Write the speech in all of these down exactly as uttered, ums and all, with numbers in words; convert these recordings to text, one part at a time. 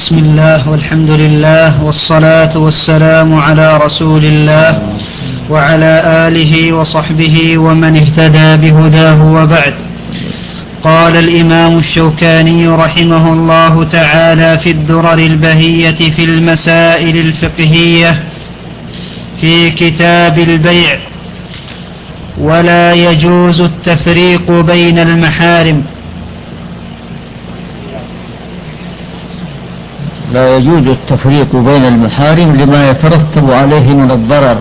بسم الله والحمد لله والصلاة والسلام على رسول الله وعلى آله وصحبه ومن اهتدى بهداه وبعد. قال الإمام الشوكاني رحمه الله تعالى في الدرر البهية في المسائل الفقهية في كتاب البيع: ولا يجوز التفريق بين المحارم. لا يجوز التفريق بين المحارم لما يترتب عليه من الضرر،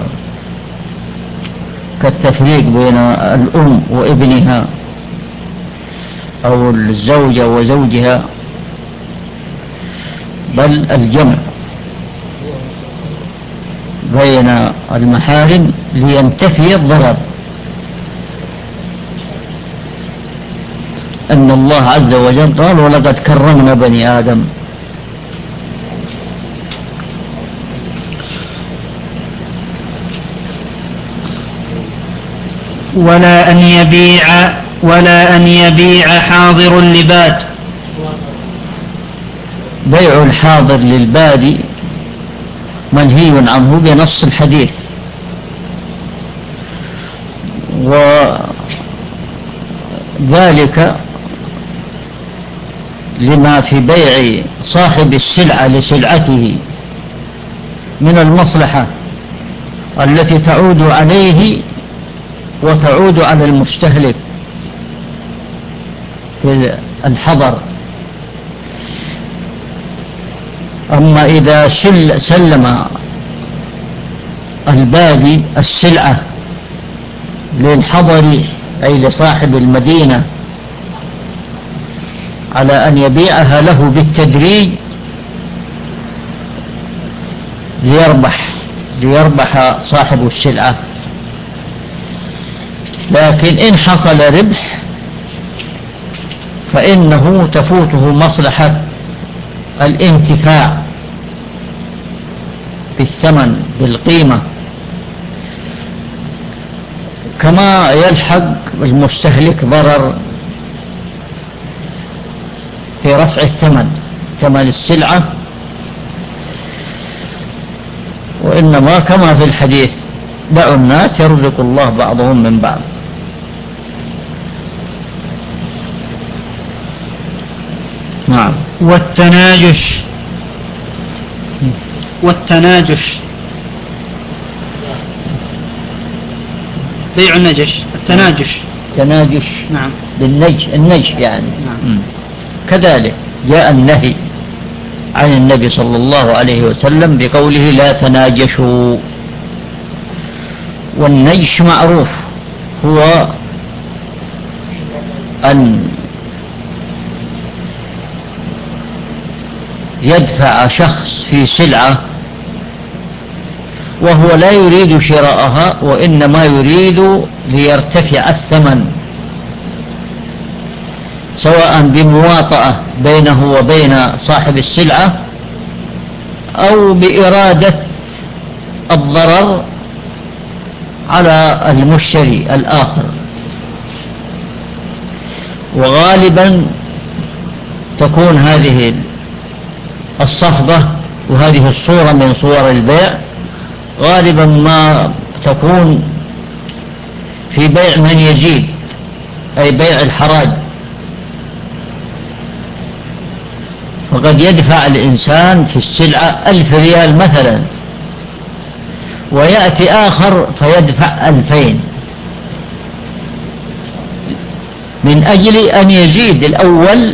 كالتفريق بين الأم وابنها أو الزوجة وزوجها، بل الجمع بين المحارم لينتفي الضرر. أن الله عز وجل قال: ولقد كرمنا بني آدم. ولا أن يبيع ولا أن يبيع حاضر لباد. بيع الحاضر للبادي منهي عنه بنص الحديث، وذلك لما في بيع صاحب السلعة لسلعته من المصلحة التي تعود عليه وتعود على المستهلك في الحضر. أما إذا سلم البادي السلعة للحضر أي لصاحب المدينة على أن يبيعها له بالتدريج ليربح ليربح صاحب السلعة، لكن إن حصل ربح فإنه تفوته مصلحة الانتفاع بالثمن بالقيمة، كما يلحق المستهلك ضرر في رفع الثمن ثمن السلعة، وإنما كما في الحديث: دعوا الناس يرزق الله بعضهم من بعض. نعم. والتناجش والتناجش بيع النجش التناجش تناجش نعم بالنج النج يعني نعم. كذلك جاء النهي عن النبي صلى الله عليه وسلم بقوله: لا تناجشوا. والنجش معروف هو أن يدفع شخص في سلعة وهو لا يريد شراءها، وإنما يريد ليرتفع الثمن، سواء بمواطأة بينه وبين صاحب السلعة أو بإرادة الضرر على المشتري الآخر. وغالبا تكون هذه الصفقة وهذه الصورة من صور البيع غالبا ما تكون في بيع من يزيد، أي بيع الحراج. فقد يدفع الإنسان في السلعة ألف ريال مثلا، ويأتي آخر فيدفع ألفين من أجل أن يزيد الأول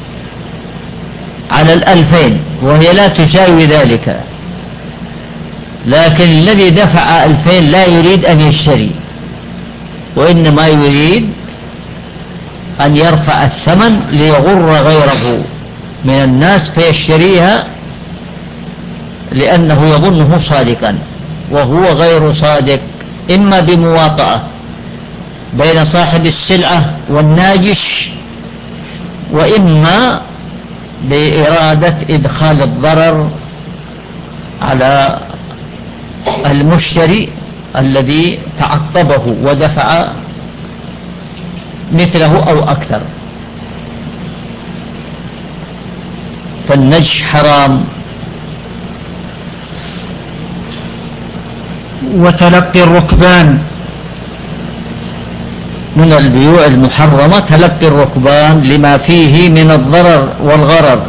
على الألفين، وهي لا تساوي ذلك. لكن الذي دفع ألفين لا يريد أن يشتري، وإنما يريد أن يرفع الثمن ليغر غيره من الناس فيشتريها، لأنه يظنه صادقا وهو غير صادق، إما بمواطأة بين صاحب السلعة والناجش، وإما بإرادة إدخال الضرر على المشتري الذي تعقبه ودفع مثله أو أكثر. فالنجش حرام. وتلقي الركبان. من البيوع المحرمة تلقي الركبان لما فيه من الضرر والغرر،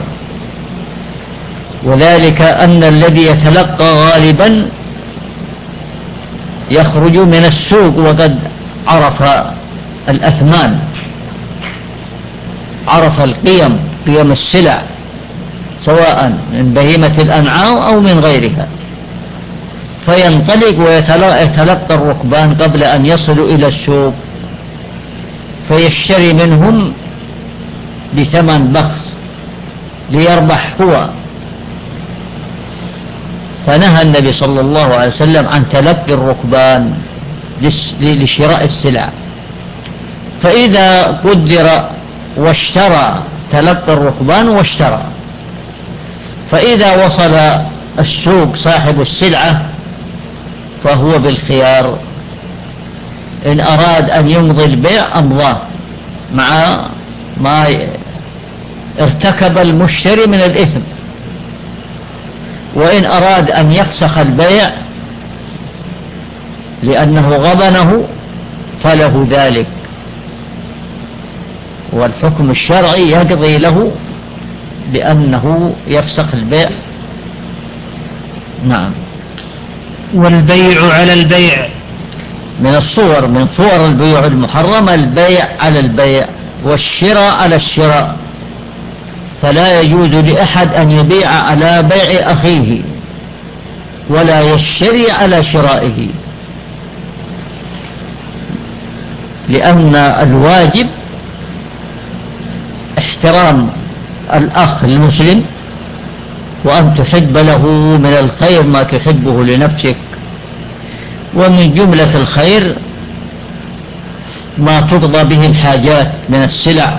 وذلك أن الذي يتلقى غالبا يخرج من السوق وقد عرف الأثمان، عرف القيم، قيم السلع سواء من بهيمة الأنعام أو من غيرها، فينطلق ويتلقى الركبان قبل أن يصلوا إلى السوق فيشتري منهم بثمن بخس ليربح هو. فنهى النبي صلى الله عليه وسلم عن تلقي الركبان لشراء السلع. فإذا قدر واشترى تلقى الركبان واشترى، فإذا وصل السوق صاحب السلعة فهو بالخيار، إن أراد أن يمضي البيع أمضاه مع ما ارتكب المشتري من الإثم، وإن أراد أن يفسخ البيع لأنه غبنه فله ذلك، والحكم الشرعي يقضي له بأنه يفسخ البيع. نعم. والبيع على البيع. من الصور من صور البيوع المحرمة البيع على البيع والشراء على الشراء، فلا يجوز لأحد أن يبيع على بيع أخيه ولا يشتري على شرائه، لأن الواجب احترام الأخ المسلم، وأن تحب له من الخير ما تحبه لنفسك، ومن جملة الخير ما تقضى به الحاجات من السلع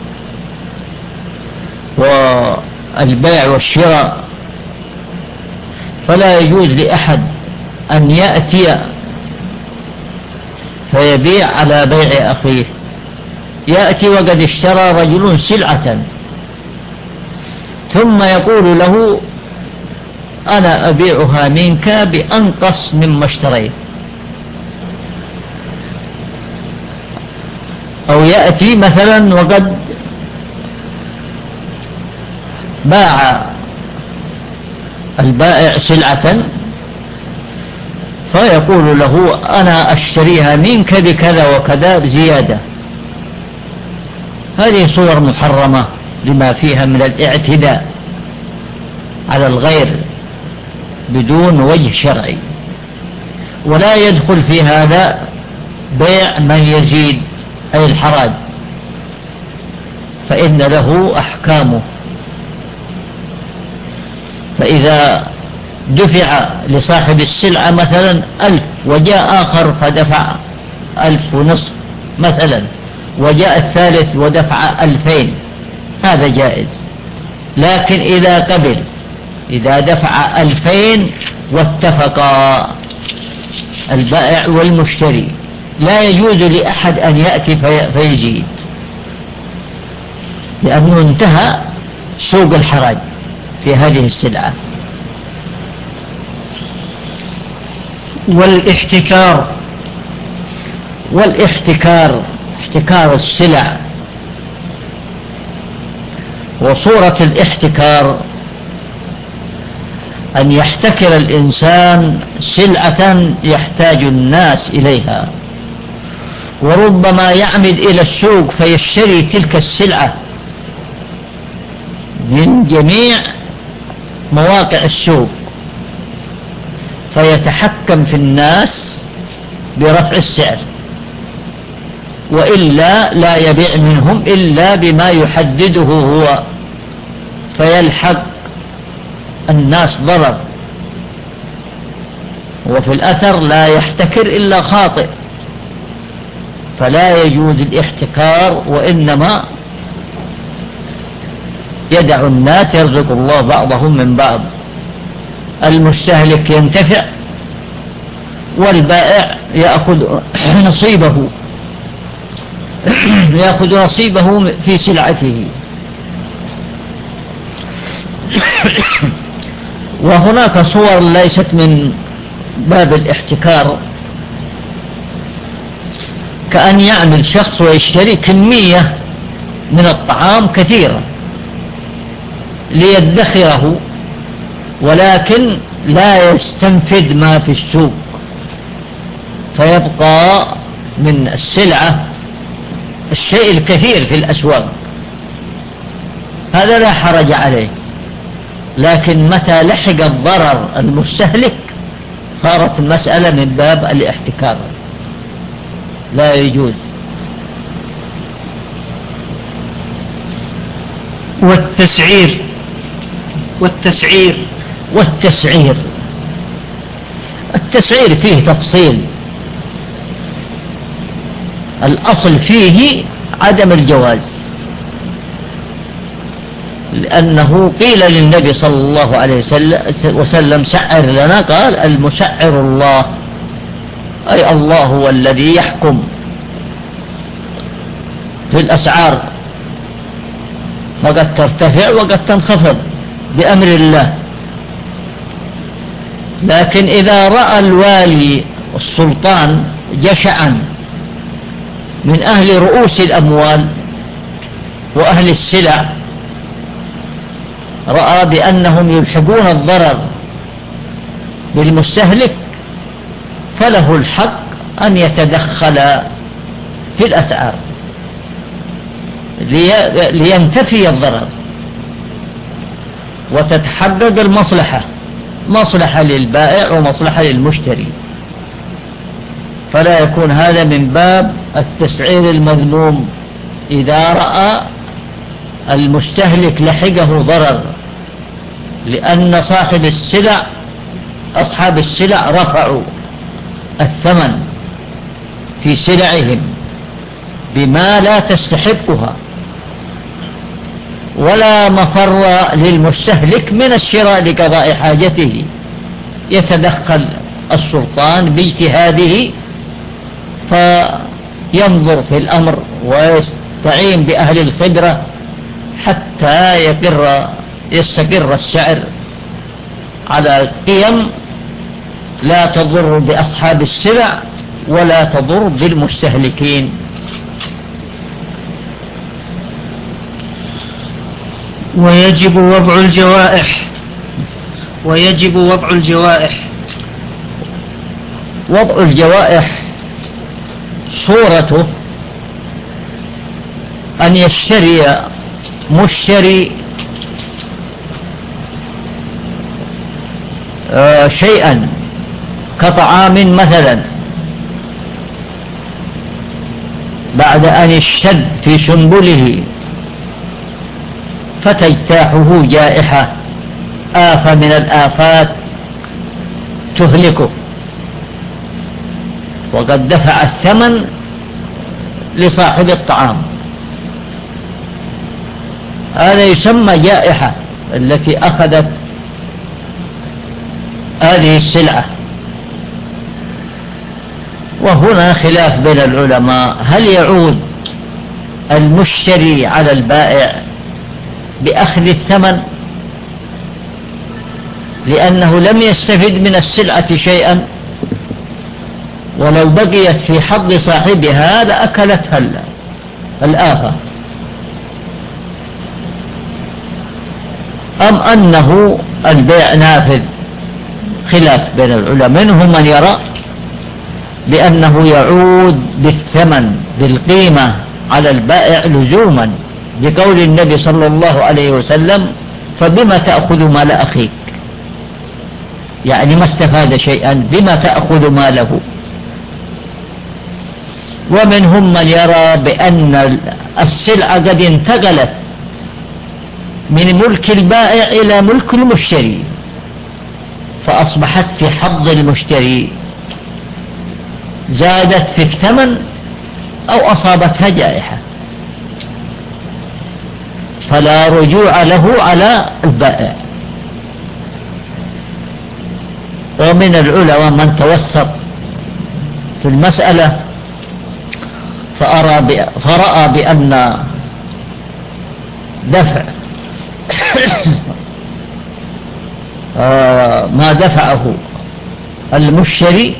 والبيع والشراء. فلا يجوز لأحد أن يأتي فيبيع على بيع أخيه. يأتي وقد اشترى رجل سلعة ثم يقول له أنا أبيعها منك بأنقص مما اشتريت، أو يأتي مثلا وقد باع البائع سلعة فيقول له أنا أشتريها منك بكذا وكذا زيادة. هذه صور محرمة لما فيها من الاعتداء على الغير بدون وجه شرعي، ولا يدخل في هذا بيع من يزيد أي الحراج، فإن له أحكامه. فإذا دفع لصاحب السلعة مثلا ألف وجاء آخر فدفع ألف ونصف مثلا، وجاء الثالث ودفع ألفين، هذا جائز. لكن إذا قبل إذا دفع ألفين واتفقا البائع والمشتري لا يجوز لأحد أن يأتي في فيزيد، لأنه انتهى سوق الحراج في هذه السلعة. والاحتكار. والاحتكار احتكار السلع. وصورة الاحتكار أن يحتكر الإنسان سلعة يحتاج الناس إليها، وربما يعمد إلى السوق فيشتري تلك السلعة من جميع مواقع السوق، فيتحكم في الناس برفع السعر، وإلا لا يبيع منهم إلا بما يحدده هو، فيلحق الناس ضرر. وفي الأثر لا يحتكر إلا خاطئ، فلا يجوز الاحتكار، وإنما يدع الناس يرزق الله بعضهم من بعض، المستهلك ينتفع والبائع يأخذ نصيبه يأخذ نصيبه في سلعته. وهناك صور ليست من باب الاحتكار، كأن يعمل شخص ويشتري كمية من الطعام كثيرة ليدخره، ولكن لا يستنفد ما في السوق، فيبقى من السلعة الشيء الكثير في الأسواق. هذا لا حرج عليه، لكن متى لحق الضرر المستهلك صارت المسألة من باب الاحتكار، لا يجوز. والتسعير والتسعير والتسعير التسعير فيه تفصيل، الأصل فيه عدم الجواز، لأنه قيل للنبي صلى الله عليه وسلم سعر لنا، قال المسعر الله، أي الله هو الذي يحكم في الأسعار، فقد ترتفع وقد تنخفض بأمر الله. لكن إذا رأى الوالي السلطان جشعا من أهل رؤوس الأموال وأهل السلع، رأى بأنهم يلحقون الضرر بالمستهلك، فله الحق أن يتدخل في الأسعار لينتفي الضرر وتتحقق المصلحة، مصلحة للبائع ومصلحة للمشتري، فلا يكون هذا من باب التسعير المذموم إذا رأى المستهلك لحقه ضرر، لأن صاحب السلع أصحاب السلع رفعوا الثمن في سلعهم بما لا تستحقها، ولا مفر للمستهلك من الشراء لقضاء حاجته، يتدخل السلطان باجتهاده فينظر في الأمر ويستعين بأهل الخبرة حتى يقر يستقر السعر على قيم لا تضر بأصحاب السلع ولا تضر بالمستهلكين. ويجب وضع الجوائح ويجب وضع الجوائح وضع الجوائح صورته أن يشتري مشتري آه شيئا كطعام مثلا، بعد أن اشتد في سنبله فتجتاحه جائحة، آفة من الآفات تهلكه، وقد دفع الثمن لصاحب الطعام، هذا يسمى جائحة التي أخذت هذه السلعة. وهنا خلاف بين العلماء، هل يعود المشتري على البائع بأخذ الثمن لأنه لم يستفد من السلعة شيئا، ولو بقيت في حظ صاحبها لأكلتها الآفة، أم أنه البيع نافذ؟ خلاف بين العلماء، منهم من يرى بأنه يعود بالثمن بالقيمة على البائع لزوما، بقول النبي صلى الله عليه وسلم فبما تأخذ مال أخيك، يعني ما استفاد شيئا بما تأخذ ماله. ومنهم من يرى بأن السلعة قد انتقلت من ملك البائع إلى ملك المشتري، فأصبحت في حظ المشتري، زادت في الثمن أو أصابتها جائحة، فلا رجوع له على البائع. ومن العلماء من توسط في المسألة فأرى فرأى بأن دفع ما دفعه المشتري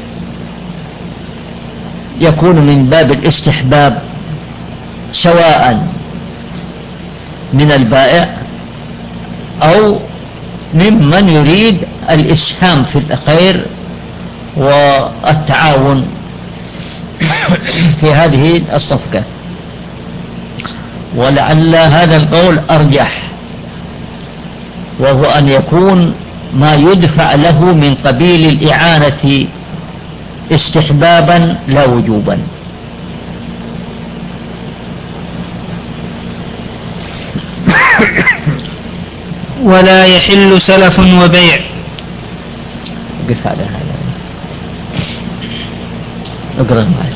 يكون من باب الاستحباب، سواء من البائع أو ممن يريد الإسهام في الخير والتعاون في هذه الصفقة. ولعل هذا القول أرجح، وهو أن يكون ما يدفع له من قبيل الإعانة استحبابا لا وجوبا. ولا يحل سلف وبيع. قف على هذا، اقرأ معي.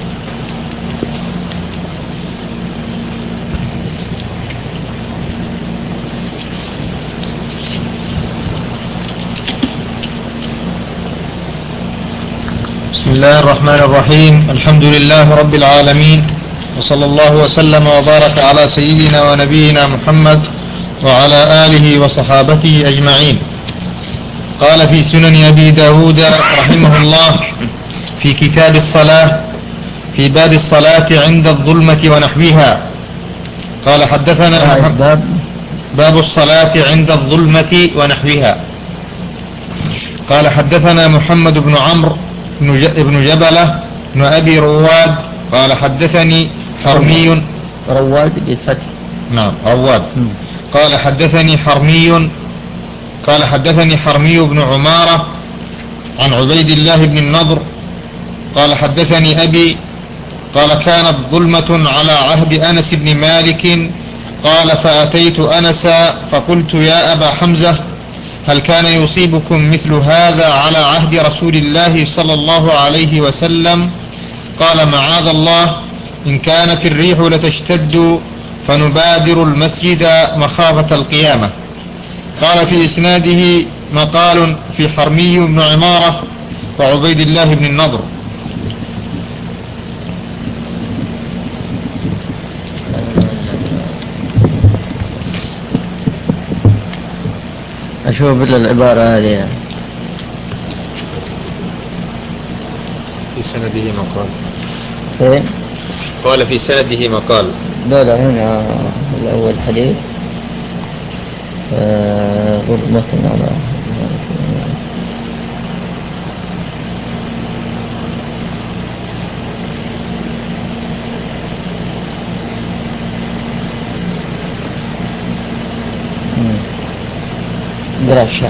بسم الله الرحمن الرحيم. الحمد لله رب العالمين، وصلى الله وسلم وبارك على سيدنا ونبينا محمد وعلى آله وصحابته أجمعين. قال في سنن أبي داود رحمه الله في كتاب الصلاة في باب الصلاة عند الظلمة ونحوها، قال حدثنا باب, باب الصلاة عند الظلمة ونحوها. قال حدثنا محمد بن عمرو بن جبلة بن أبي رواد قال حدثني حرمي. رواد بالفتح. نعم رواد. قال حدثني حرمي قال حدثني حرمي بن عمارة عن عبيد الله بن النضر قال حدثني أبي قال كانت ظلمة على عهد أنس بن مالك قال فأتيت أنس فقلت يا أبا حمزة هل كان يصيبكم مثل هذا على عهد رسول الله صلى الله عليه وسلم؟ قال معاذ الله، إن كانت الريح لتشتد فنبادر المسجد مخافة القيامة. قال في إسناده مقال في حرمي بن عمارة وعبيد الله بن النضر. أشوف العبارة هذه في سنده مقال. فين؟ قال في سنده مقال. لا لا هنا الأول حديث غرمة على برشا.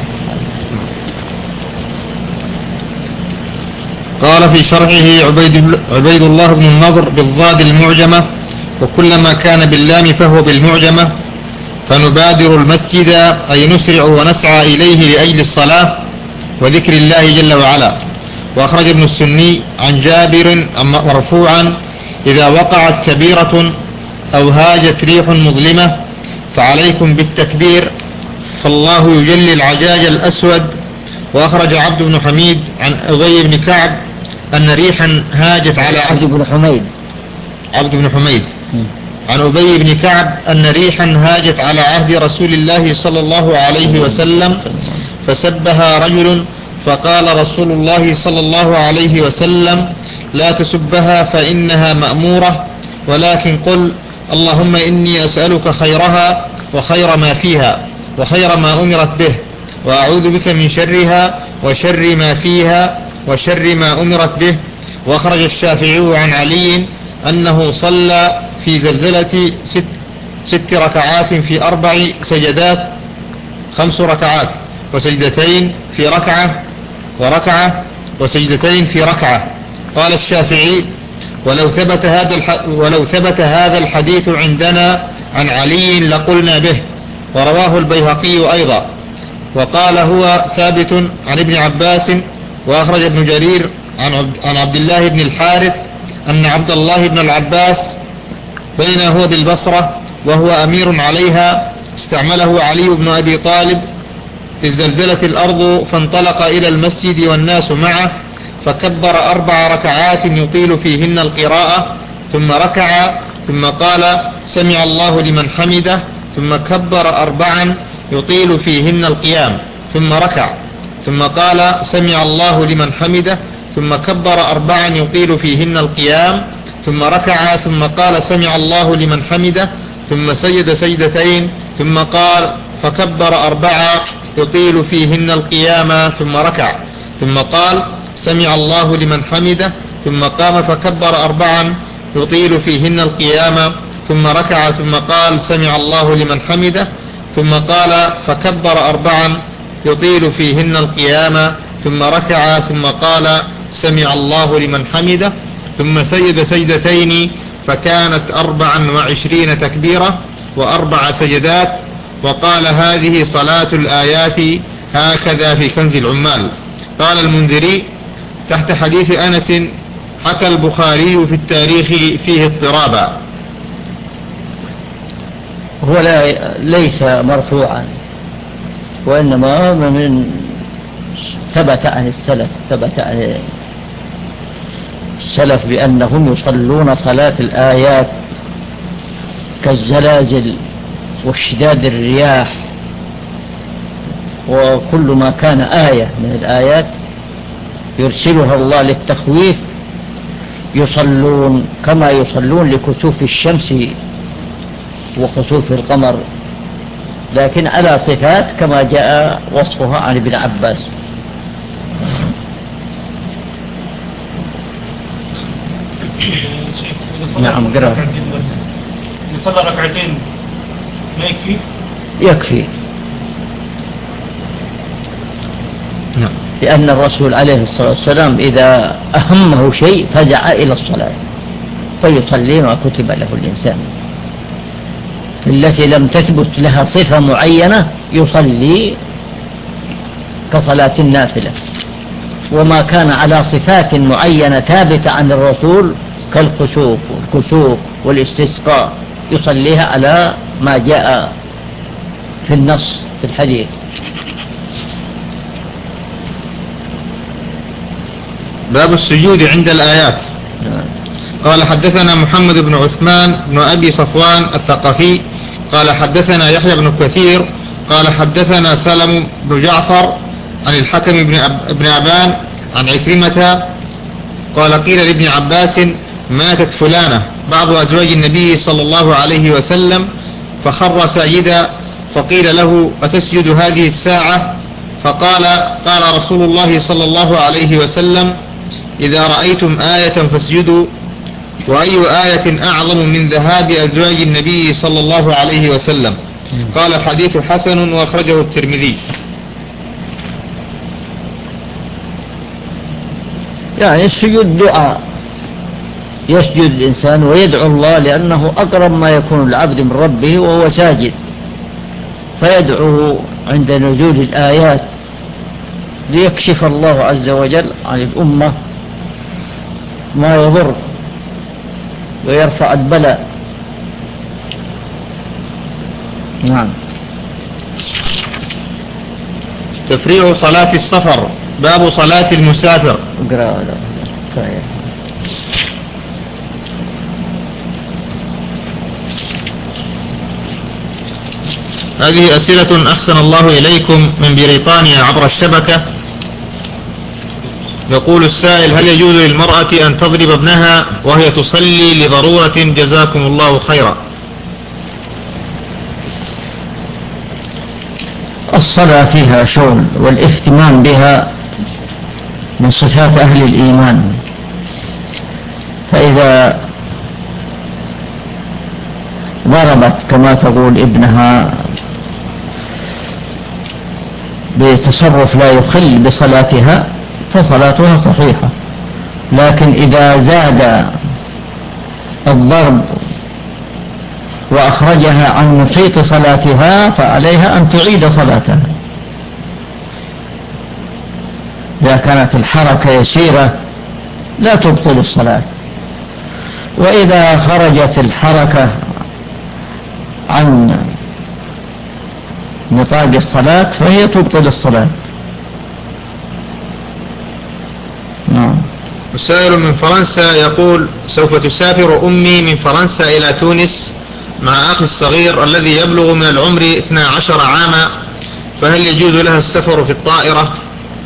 قال في شرحه عبيد, عبيد الله بن النضر بالضاد المعجمة، وكلما كان باللام فهو بالمعجمة. فنبادر المسجد أي نسرع ونسعى إليه لأجل الصلاة وذكر الله جل وعلا. وأخرج ابن السني عن جابر مرفوعا إذا وقعت كبيرة أو هاجت ريح مظلمة فعليكم بالتكبير فالله يجلي العجاج الأسود. وأخرج عبد بن حميد عن أبي بن كعب أن ريحا هاجت على عبد بن حميد عبد بن حميد عن أبي بن كعب أن ريحا هاجت على عهد رسول الله صلى الله عليه وسلم فسبها رجل فقال رسول الله صلى الله عليه وسلم لا تسبها فإنها مأمورة، ولكن قل اللهم إني أسألك خيرها وخير ما فيها وخير ما أمرت به، وأعوذ بك من شرها وشر ما فيها وشر ما أمرت به. وأخرج الشافعي عن علي أنه صلى في زلزلة ست, ست ركعات في أربع سجدات، خمس ركعات وسجدتين في ركعة وركعة وسجدتين في ركعة. قال الشافعي ولو ثبت هذا ولو ثبت هذا الحديث عندنا عن علي لقلنا به. ورواه البيهقي أيضا وقال هو ثابت عن ابن عباس. وأخرج ابن جرير عن عبد الله بن الحارث أن عبد الله بن العباس بينما هو بالبصرة وهو أمير عليها استعمله علي بن أبي طالب إذ زلزلت الأرض فانطلق إلى المسجد والناس معه فكبر أربع ركعات يطيل فيهن القراءة ثم ركع ثم قال سمع الله لمن حمده ثم كبر أربعا يطيل فيهن القيام ثم ركع ثم قال سمع الله لمن حمده، ثم كبر أربعا يطيل فيهن القيام، ثم ركع، ثم قال سمع الله لمن حمده، ثم سجد سجدتين، ثم قال فكبر أربعا يطيل فيهن القيام، ثم ركع، ثم قال سمع الله لمن حمده، ثم قام فكبر أربعا يطيل فيهن القيام، ثم ركع، ثم قال سمع الله لمن حمده، ثم قال فكبر أربعا يطيل فيهن القيام، ثم ركع، ثم قال سمع الله لمن حمده، ثم سجد سجدتين، فكانت أربعا وعشرين تكبيرة وأربع سجدات. وقال هذه صلاة الآيات هكذا في كنز العمال. قال المنذري تحت حديث أنس حكى البخاري في التاريخ فيه اضطرابا. هو لا ليس مرفوعا، وإنما من ثبت عن السلف ثبت عن السلف بأنهم يصلون صلاة الآيات كالزلازل واشتداد الرياح وكل ما كان آية من الآيات يرسلها الله للتخويف، يصلون كما يصلون لكسوف الشمس وخسوف القمر، لكن على صفات كما جاء وصفها عن ابن عباس. نعم قرأ. يصلى ركعتين ما يكفي؟ يكفي، نعم. لأن الرسول عليه الصلاة والسلام إذا أهمه شيء فزع إلى الصلاة فيصلي ما كتب له الإنسان. التي لم تثبت لها صفة معينة يصلي كصلاة النافلة، وما كان على صفات معينة ثابتة عن الرسول كالخسوف والكسوف والاستسقاء يصليها على ما جاء في النص في الحديث. باب السجود عند الآيات. قال حدثنا محمد بن عثمان بن أبي صفوان الثقفي قال حدثنا يحيى بن كثير قال حدثنا سلم بن جعفر عن الحكم بن, أب بن أبان عن عكرمة قال قيل لابن عباس ماتت فلانة بعض أزواج النبي صلى الله عليه وسلم فخر ساجدا، فقيل له أتسجد هذه الساعة؟ فقال قال رسول الله صلى الله عليه وسلم إذا رأيتم آية فاسجدوا، وأي آية أعظم من ذهاب أزواج النبي صلى الله عليه وسلم؟ قال الحديث حسن وأخرجه الترمذي. يعني السجود دعاء، يسجد الإنسان ويدعو الله لأنه أقرب ما يكون العبد من ربه وهو ساجد، فيدعوه عند نزول الآيات ليكشف الله عز وجل عن الأمة ما يضر ويرفع البلاء. نعم. تفريع صلاة السفر. باب صلاة المسافر. هذه أسئلة أحسن الله إليكم من بريطانيا عبر الشبكة. يقول السائل هل يجوز للمرأة أن تضرب ابنها وهي تصلي لضرورة؟ جزاكم الله خيرا. الصلاة فيها شغل، والاهتمام بها من صفات أهل الإيمان، فإذا ضربت كما تقول ابنها بتصرف لا يخل بصلاتها فصلاتها صحيحة، لكن إذا زاد الضرب وأخرجها عن محيط صلاتها فعليها أن تعيد صلاتها. إذا كانت الحركة يسيرة لا تبطل الصلاة، وإذا خرجت الحركة عن نطاق الصلاة فهي تبطل الصلاة. نعم. السائل من فرنسا يقول سوف تسافر أمي من فرنسا إلى تونس مع أخي الصغير الذي يبلغ من العمر اثنا عشر عاما، فهل يجوز لها السفر في الطائرة؟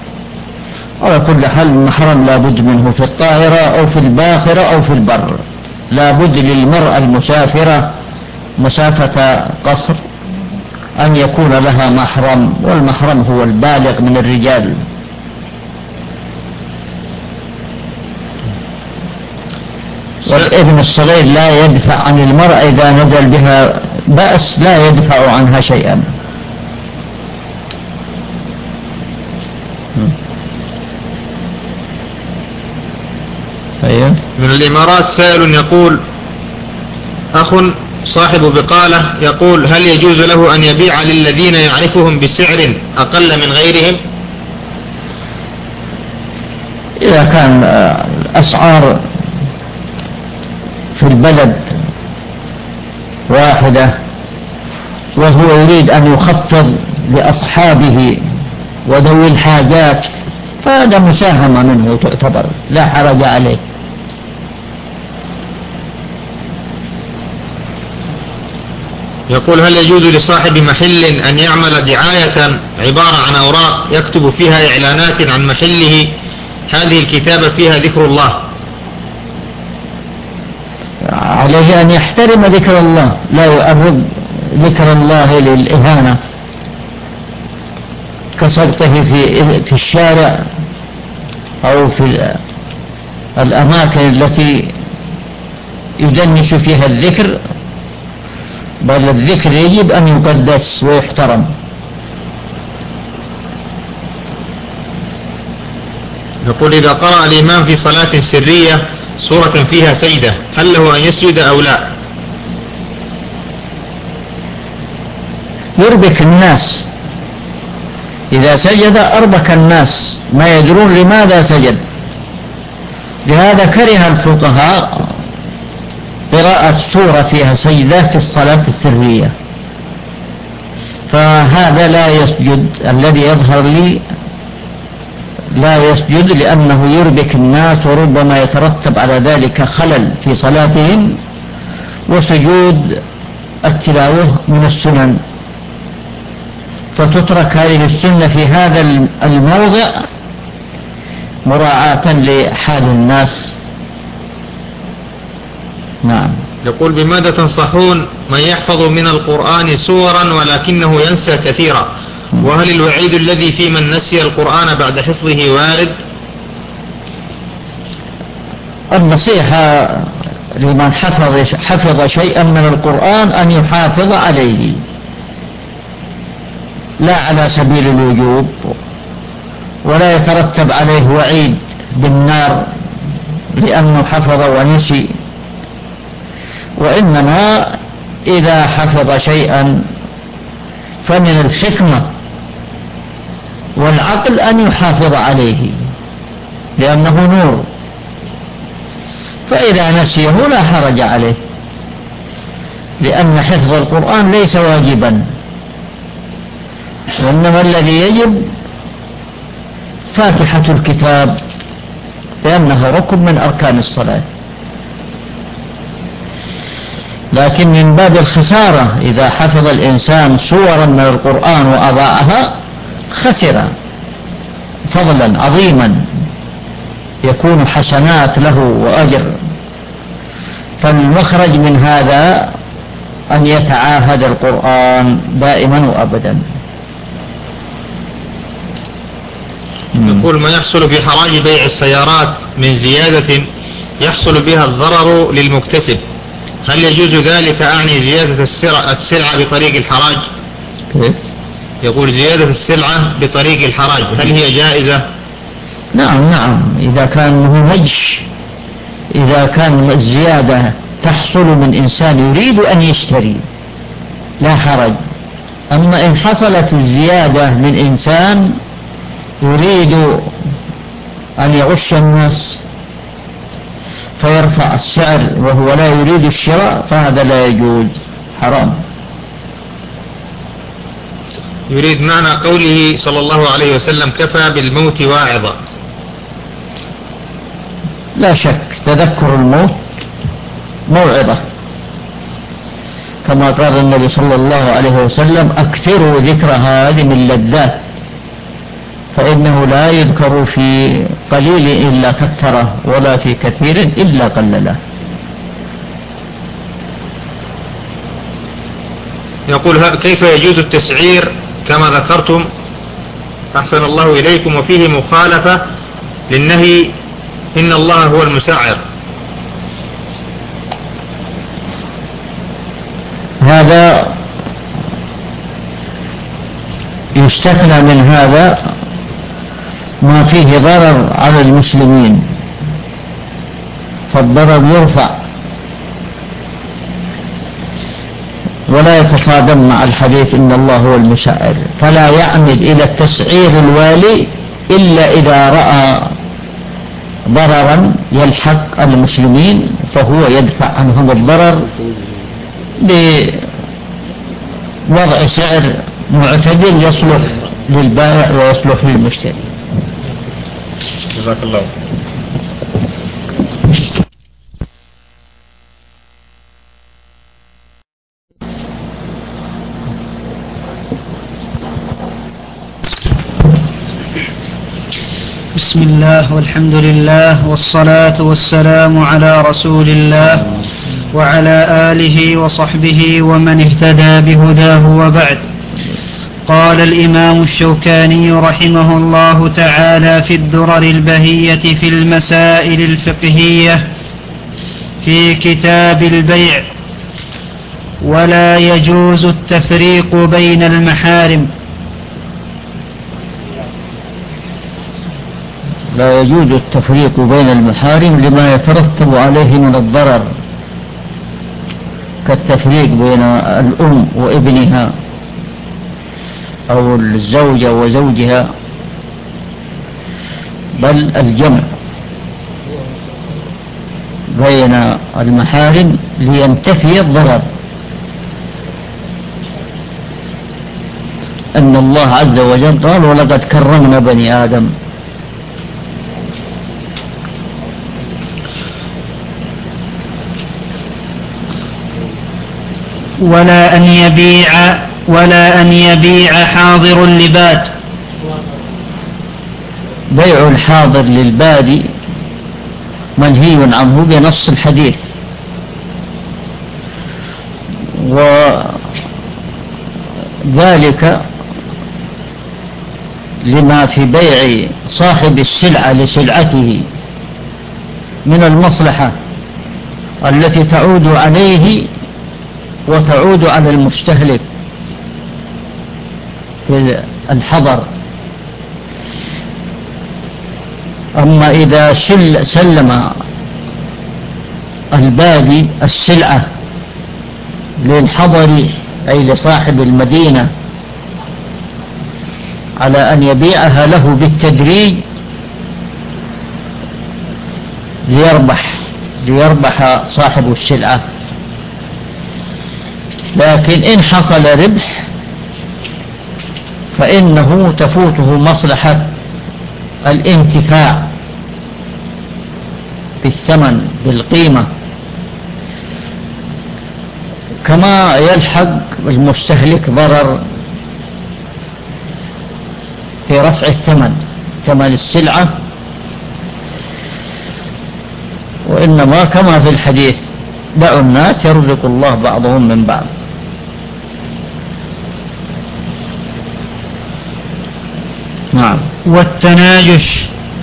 على كل حال المحرم لا بد منه في الطاهرة أو في الباخرة أو في البر. لا بد للمرأة المسافرة مسافة قصر أن يكون لها محرم، والمحرم هو البالغ من الرجال. والابن الصغير لا يدفع عن المرأة إذا نزل بها بأس، لا يدفع عنها شيئا. أيوه. من الإمارات سائل يقول: أخ صاحب بقالة يقول: هل يجوز له أن يبيع للذين يعرفهم بسعر أقل من غيرهم؟ إذا كان الأسعار في البلد واحدة وهو يريد أن يخفض لأصحابه وذوي الحاجات فهذا مساهمة منه تعتبر، لا حرج عليه. يقول: هل يجوز لصاحب محل أن يعمل دعاية عبارة عن أوراق يكتب فيها إعلانات عن محله، هذه الكتابة فيها ذكر الله؟ عليه أن يحترم ذكر الله، لا يؤرد ذكر الله للإهانة كسرته في في الشارع أو في الأماكن التي يدنس فيها الذكر، بل الذكر يجب أن يقدس ويحترم. يقول: إذا قرأ الإمام في صلاة سرية سورة فيها سجدة هل له أن يسجد أو لا؟ يربك الناس، إذا سجد أربك الناس ما يدرون لماذا سجد. لهذا كره الفقهاء قراءة سورة فيها سجدة في الصلاة السرية، فهذا لا يسجد. الذي يظهر لي لا يسجد لأنه يربك الناس وربما يترتب على ذلك خلل في صلاتهم، وسجود التلاوة من السنن، فتترك هذه السنة في هذا الموضع مراعاة لحال الناس. نعم. يقول: بماذا تنصحون من يحفظ من القرآن سورا ولكنه ينسى كثيرا؟ وهل الوعيد الذي في من نسي القرآن بعد حفظه وارد؟ النصيحة لمن حفظ, حفظ شيئا من القرآن أن يحافظ عليه، لا على سبيل الوجوب، ولا يترتب عليه وعيد بالنار لأنه حفظ ونسي، وإنما إذا حفظ شيئا فمن الحكمة والعقل أن يحافظ عليه لأنه نور، فإذا نسيه لا حرج عليه، لأن حفظ القرآن ليس واجبا، وإنما الذي يجب فاتحة الكتاب لأنها ركن من أركان الصلاة. لكن من باب الخسارة إذا حفظ الإنسان سورا من القرآن وأضاعها خسر فضلا عظيما يكون حسنات له وأجر. فالمخرج من هذا أن يتعاهد القرآن دائما وأبدا. يقول: ما يحصل في حراج بيع السيارات من زيادة يحصل بها الضرر للمكتسب، هل يجوز ذلك؟ أعني زيادة السلعة بطريق الحراج. يقول: زيادة السلعة بطريق الحراج هل هي جائزة؟ نعم نعم، إذا كان مهمج، إذا كان الزيادة تحصل من إنسان يريد أن يشتري لا حرج. أما إن حصلت الزيادة من إنسان يريد أن يغش الناس فيرفع السعر وهو لا يريد الشراء فهذا لا يجوز، حرام. يريد معنى قوله صلى الله عليه وسلم: كفى بالموت واعظا. لا شك تذكر الموت موعظة، كما قال النبي صلى الله عليه وسلم: أكثروا ذكر هذه من لذات فإنه لا يذكر في قليل إلا كثره ولا في كثير إلا قلله. يقول كيف يجوز التسعير كما ذكرتم أحسن الله إليكم وفيه مخالفة للنهي إن الله هو المسعر؟ هذا يستثنى من هذا ما فيه ضرر على المسلمين، فالضرر يرفع ولا يتصادم مع الحديث إن الله هو المسعر، فلا يعمد إلى التسعير الوالي إلا إذا رأى ضررا يلحق المسلمين فهو يدفع عنهم الضرر بوضع سعر معتدل يصلح للبائع ويصلح للمشتري. جزاك الله. بسم الله والحمد لله والصلاة والسلام على رسول الله وعلى آله وصحبه ومن اهتدى بهداه وبعد. قال الإمام الشوكاني رحمه الله تعالى في الدرر البهية في المسائل الفقهية في كتاب البيع: ولا يجوز التفريق بين المحارم. لا يجوز التفريق بين المحارم لما يترتب عليه من الضرر، كالتفريق بين الأم وابنها أو الزوجة وزوجها، بل الجمع بين المحارم لينتفي الضرر. أن الله عز وجل قال: ولقد كرمنا بني آدم. ولا أن يبيع ولا أن يبيع حاضر لباد. بيع الحاضر للبادي منهي عنه بنص الحديث، وذلك لما في بيع صاحب السلعة لسلعته من المصلحة التي تعود عليه وتعود على المستهلك في الحضر. أما إذا سلم البادي السلعة للحضر أي لصاحب المدينة على أن يبيعها له بالتدريج ليربح ليربح صاحب السلعة، لكن إن حصل ربح فإنه تفوته مصلحة الانتفاع بالثمن بالقيمة، كما يلحق المستهلك ضرر في رفع الثمن ثمن السلعة، وإنما كما في الحديث: دعوا الناس يرزق الله بعضهم من بعض. نعم. والتناجش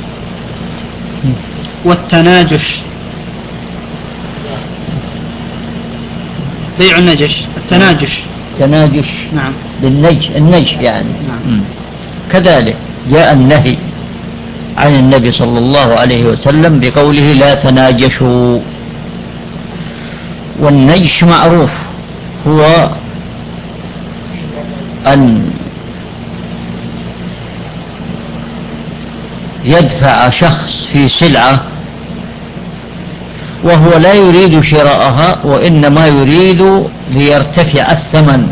والتناجش بيع النجش التناجش تناجش نعم بالنج النج يعني نعم. كذلك جاء النهي عن النبي صلى الله عليه وسلم بقوله: لا تناجشوا. والنجش معروف هو أن يدفع شخص في سلعة وهو لا يريد شراءها وإنما يريد ليرتفع الثمن،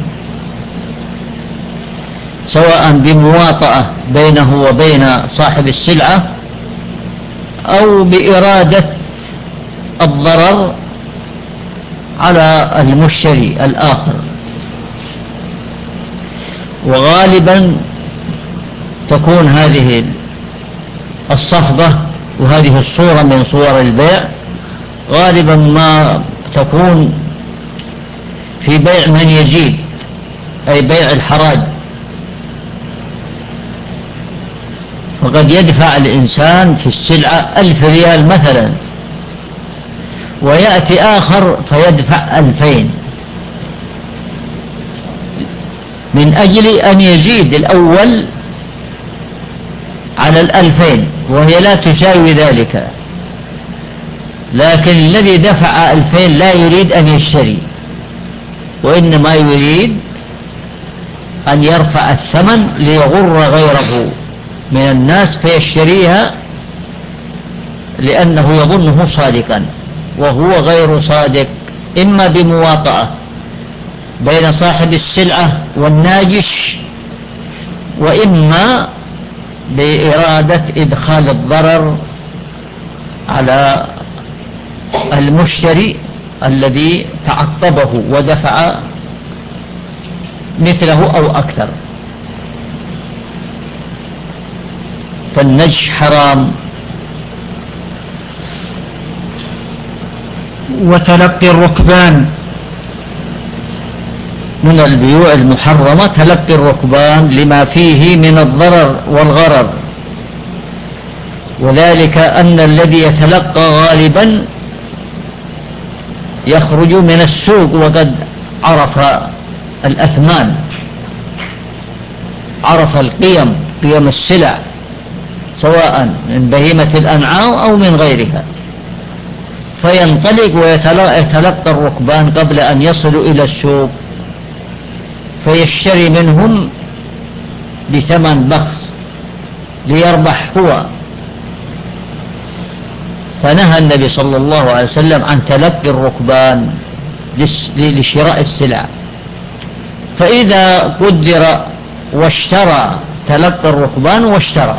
سواء بمواطأة بينه وبين صاحب السلعة أو بإرادة الضرر على المشتري الآخر. وغالبا تكون هذه الصفقة وهذه الصورة من صور البيع غالبا ما تكون في بيع من يزيد، أي بيع الحراج. وقد يدفع الإنسان في السلعة ألف ريال مثلا، ويأتي آخر فيدفع ألفين من أجل أن يزيد الأول على الألفين، وهي لا تساوي ذلك. لكن الذي دفع ألفين لا يريد أن يشتري، وإنما يريد أن يرفع الثمن ليغر غيره من الناس فيشتريها، لأنه يظنه صادقا وهو غير صادق، إما بمواطأة بين صاحب السلعة والناجش، وإما بإرادة إدخال الضرر على المشتري الذي تعقبه ودفع مثله أو أكثر. فالنجش حرام. وتلقي الركبان من البيوع المحرمة تلقي الركبان لما فيه من الضرر والغرر، وذلك أن الذي يتلقى غالبا يخرج من السوق وقد عرف الأثمان، عرف القيم، قيم السلع سواء من بهيمة الأنعام أو من غيرها، فينطلق ويتلقى الركبان قبل أن يصلوا إلى السوق، فيشتري منهم بثمن بخس ليربح هو. فنهى النبي صلى الله عليه وسلم عن تلقي الركبان لشراء السلع. فإذا قدر واشترى تلقى الركبان واشترى،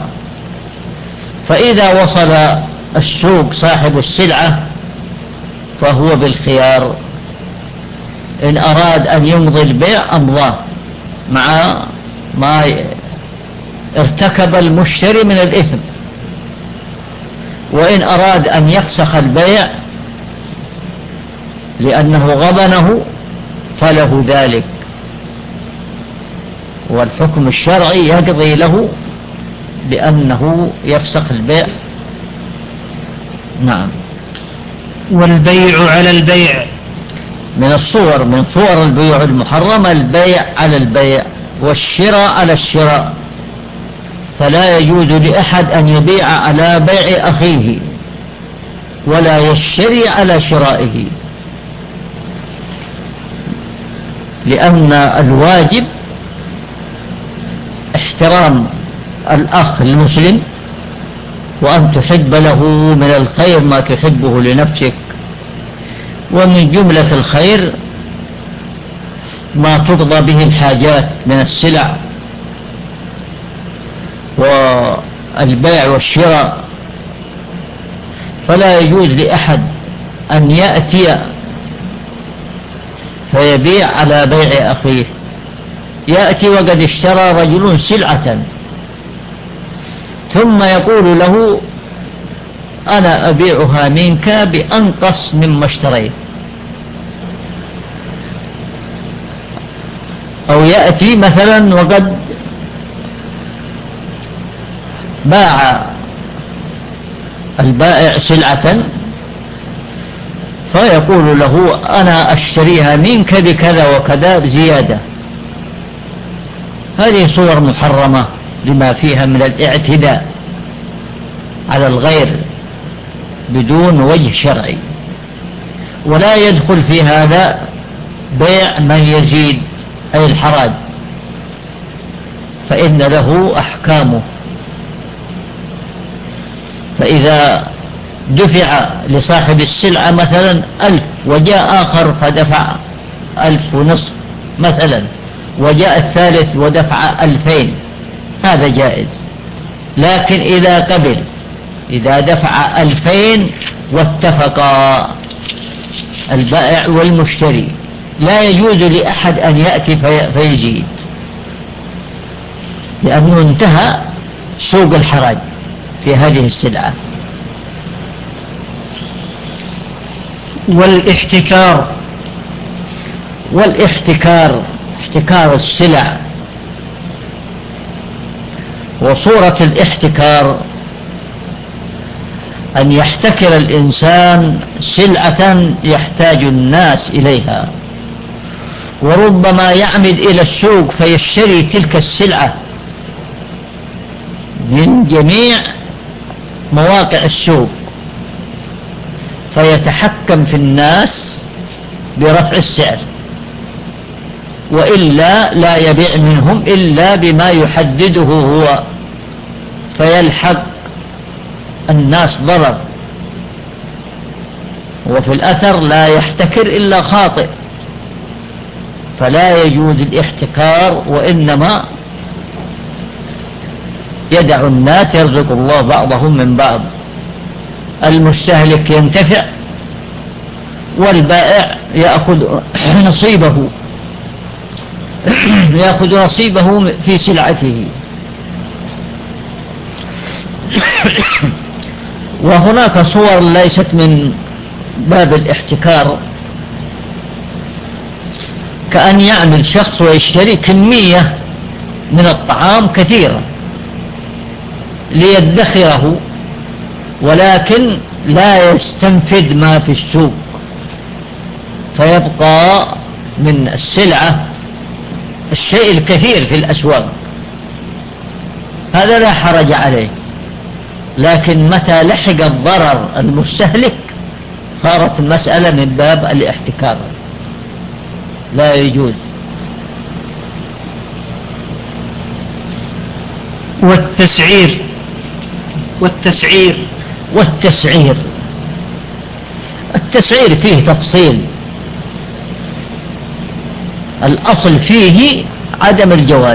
فإذا وصل السوق صاحب السلعة فهو بالخيار، إن أراد أن يمضي البيع أمضاه مع ما ارتكب المشتري من الإثم، وإن أراد أن يفسخ البيع لأنه غبنه فله ذلك، والحكم الشرعي يقضي له بأنه يفسخ البيع. نعم. والبيع على البيع من الصور من صور البيوع المحرمة البيع على البيع والشراء على الشراء، فلا يجوز لأحد أن يبيع على بيع أخيه ولا يشتري على شرائه، لأن الواجب احترام الأخ المسلم، وأن تحب له من الخير ما تحبه لنفسك، ومن جملة الخير ما تقضى به الحاجات من السلع والبيع والشراء. فلا يجوز لأحد أن يأتي فيبيع على بيع أخيه. يأتي وقد اشترى رجل سلعة ثم يقول له أنا أبيعها منك بأنقص مما اشتريت، أو يأتي مثلا وقد باع البائع سلعة فيقول له أنا أشتريها منك بكذا وكذا بزيادة. هذه صور محرمة لما فيها من الاعتداء على الغير بدون وجه شرعي، ولا يدخل في هذا بيع من يزيد أي الحراج، فإن له أحكامه. فإذا دفع لصاحب السلعة مثلا ألف وجاء آخر فدفع ألف ونصف مثلا، وجاء الثالث ودفع ألفين، هذا جائز. لكن إذا قبل إذا دفع ألفين واتفقا البائع والمشتري لا يجوز لأحد أن يأتي في فيزيد، لأنه انتهى سوق الحرج في هذه السلعة. والاحتكار والاحتكار احتكار السلع. وصورة الاحتكار أن يحتكر الإنسان سلعة يحتاج الناس إليها، وربما يعمد إلى السوق فيشتري تلك السلعة من جميع مواقع السوق، فيتحكم في الناس برفع السعر، وإلا لا يبيع منهم إلا بما يحدده هو، فيلحق الناس ضرر. وفي الأثر لا يحتكر إلا خاطئ، فلا يجوز الاحتكار، وإنما يدع الناس يرزق الله بعضهم من بعض. المستهلك ينتفع والبائع يأخذ نصيبه يأخذ نصيبه في سلعته. وهناك صور ليست من باب الاحتكار، كأن يعمل شخص ويشتري كمية من الطعام كثيرة ليدخره، ولكن لا يستنفد ما في السوق، فيبقى من السلعة الشيء الكثير في الأسواق. هذا لا حرج عليه، لكن متى لحق الضرر المستهلك صارت المسألة من باب الاحتكار، لا يجوز. والتسعير والتسعير والتسعير التسعير فيه تفصيل. الأصل فيه عدم الجواز،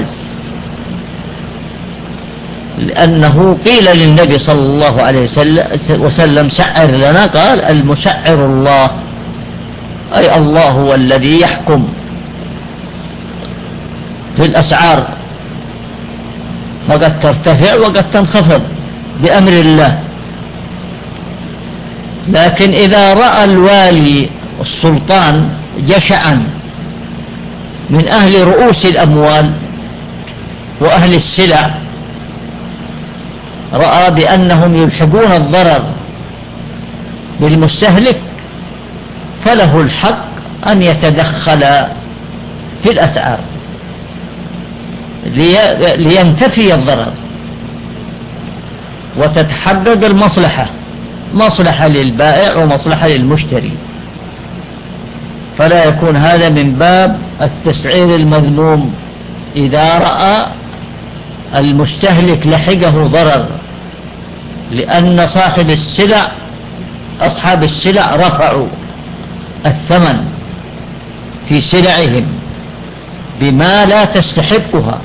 لأنه قيل للنبي صلى الله عليه وسلم سعر لنا، قال المسعر الله، أي الله هو الذي يحكم في الأسعار، فقد ترتفع وقد تنخفض بأمر الله. لكن إذا رأى الوالي السلطان جشعا من أهل رؤوس الأموال وأهل السلع، رأى بأنهم يلحقون الضرر بالمستهلك، فله الحق أن يتدخل في الأسعار لينتفي الضرر وتتحقق المصلحة، مصلحة للبائع ومصلحة للمشتري. فلا يكون هذا من باب التسعير المذموم إذا رأى المستهلك لحقه ضرر، لأن صاحب السلع أصحاب السلع رفعوا الثمن في سلعهم بما لا تستحقها،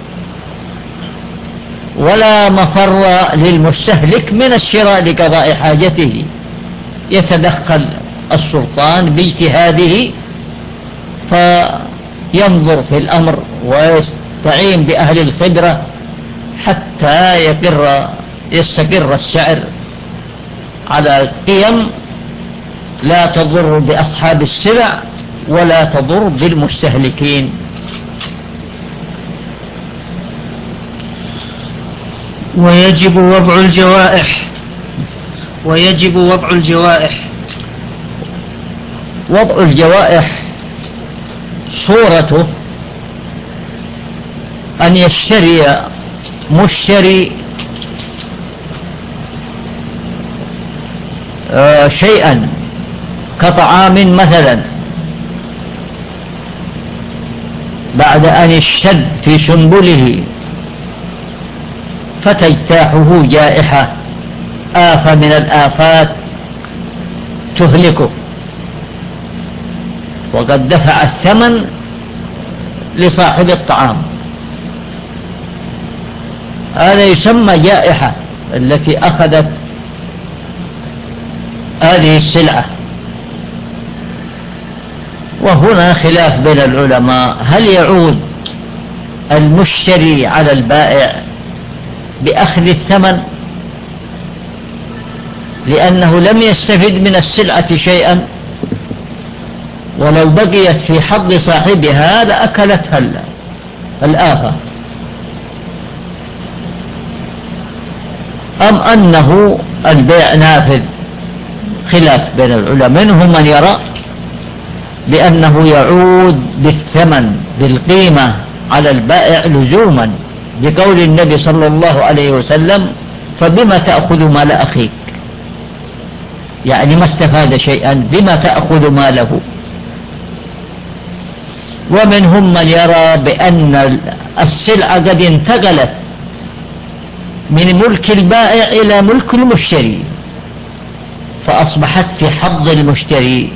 ولا مفر للمستهلك من الشراء لقضاء حاجته. يتدخل السلطان باجتهاده فينظر في الأمر ويستعين بأهل الخبرة حتى يقر يستقر السعر على قيم لا تضر بأصحاب السلع ولا تضر بالمستهلكين. ويجب وضع الجوائح ويجب وضع الجوائح وضع الجوائح صورته أن يشتري مشتري آه شيئا كطعام مثلا، بعد أن اشتد في سنبله فتجتاحه جائحة، آفة من الآفات تهلكه، وقد دفع الثمن لصاحب الطعام. هذا يسمى جائحة التي أخذت هذه السلعة. وهنا خلاف بين العلماء، هل يعود المشتري على البائع بأخذ الثمن، لأنه لم يستفد من السلعة شيئا، ولو بقيت في حظ صاحبها لأكلتها الآفة. أم أنه البيع نافذ، خلاف بين العلماء، منهم من يرى بأنه يعود بالثمن بالقيمة على البائع لزوما، بقول النبي صلى الله عليه وسلم: فبما تأخذ مال أخيك، يعني ما استفاد شيئا، بما تأخذ ماله. ومنهم من يرى بأن السلعة قد انتقلت من ملك البائع إلى ملك المشتري، فأصبحت في حظ المشتري،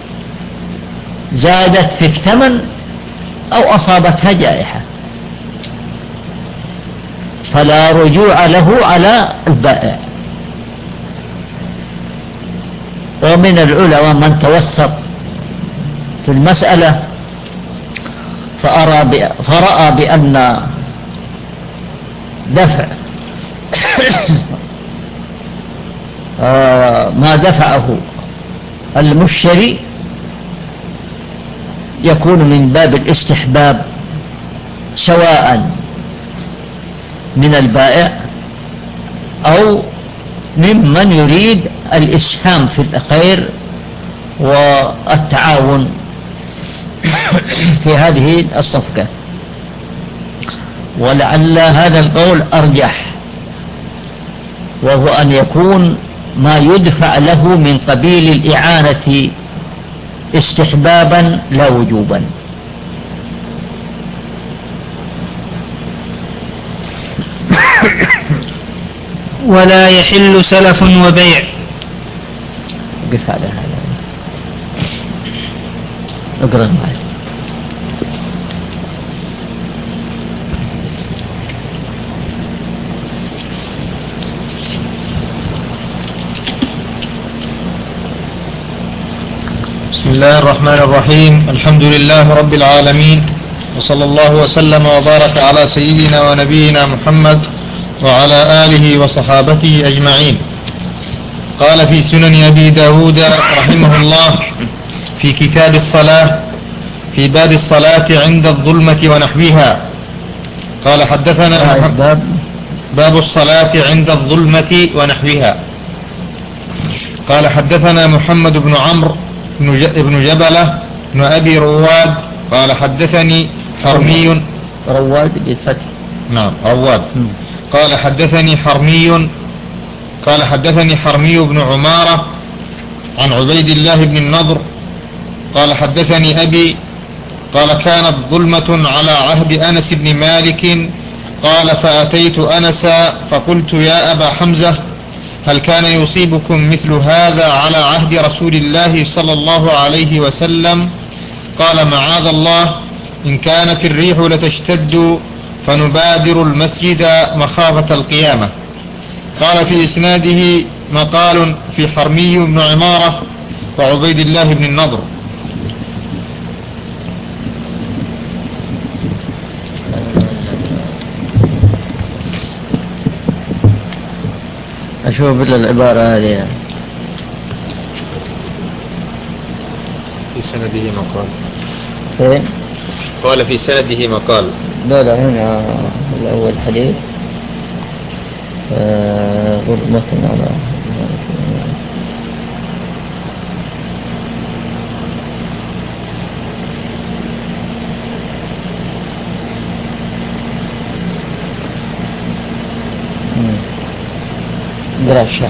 زادت في الثمن أو أصابتها جائحة، فلا رجوع له على البائع. ومن العلماء من توسط في المسألة فأرى فرأى بأن دفع ما دفعه المشتري يكون من باب الاستحباب، سواء من البائع أو ممن يريد الإسهام في الخير والتعاون في هذه الصفقة. ولعل هذا القول أرجح، وهو أن يكون ما يدفع له من قبيل الإعانة استحبابا لا وجوبا. ولا يحل سلف وبيع. قف على هذا، اقرأ معي. بسم الله الرحمن الرحيم. الحمد لله رب العالمين، وصلى الله وسلم وبارك على سيدنا ونبينا محمد وعلى آله وصحابته أجمعين. قال في سنن أبي داود رحمه الله في كتاب الصلاة في باب الصلاة عند الظلمة ونحوها، قال حدثنا باب, باب الصلاة عند الظلمة ونحوها. قال حدثنا محمد بن عمرو بن جبلة بن أبي رواد قال حدثني حرمي. رواد بالفتح. نعم رواد. قال حدثني حرمي قال حدثني حرمي بن عمارة عن عبيد الله بن النضر قال حدثني أبي قال كانت ظلمة على عهد أنس بن مالك قال فأتيت أنس فقلت يا أبا حمزة هل كان يصيبكم مثل هذا على عهد رسول الله صلى الله عليه وسلم؟ قال معاذ الله، إن كانت الريح لتشتد فنبادر المسجد مخافة القيامة. قال في إسناده مقال في حرمي بن عمارة وعبيد الله بن النضر. أشوف العبارة هذه في سنده مقال. إيه؟ قال في سنده مقال. لا لا هنا الأول حديث غرمة على دراشة.